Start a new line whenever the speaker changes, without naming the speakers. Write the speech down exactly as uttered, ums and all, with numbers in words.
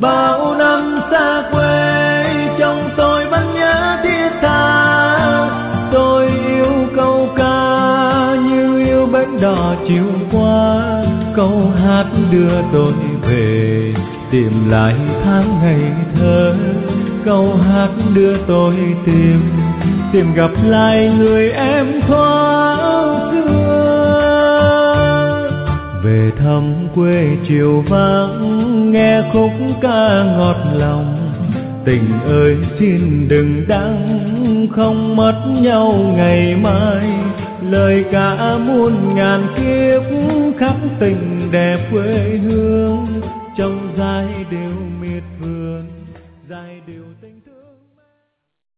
Bao năm xa quê trong tôi vẫn nhớ thiết tha. Tôi yêu câu ca như yêu bến đò chiều qua. Câu hát đưa tôi về tìm lại tháng ngày thơ. Câu hát đưa tôi tìm tìm gặp lại người em thuở xưa. Về thăm quê chiều vắng nghe khúc ca ngọt lòng. Tình ơi xin đừng đắng không mất nhau ngày mai. Lời ca muôn ngàn kiếp khắc tình đẹp quê hương. Trong giai điệu miệt vườn giai điệu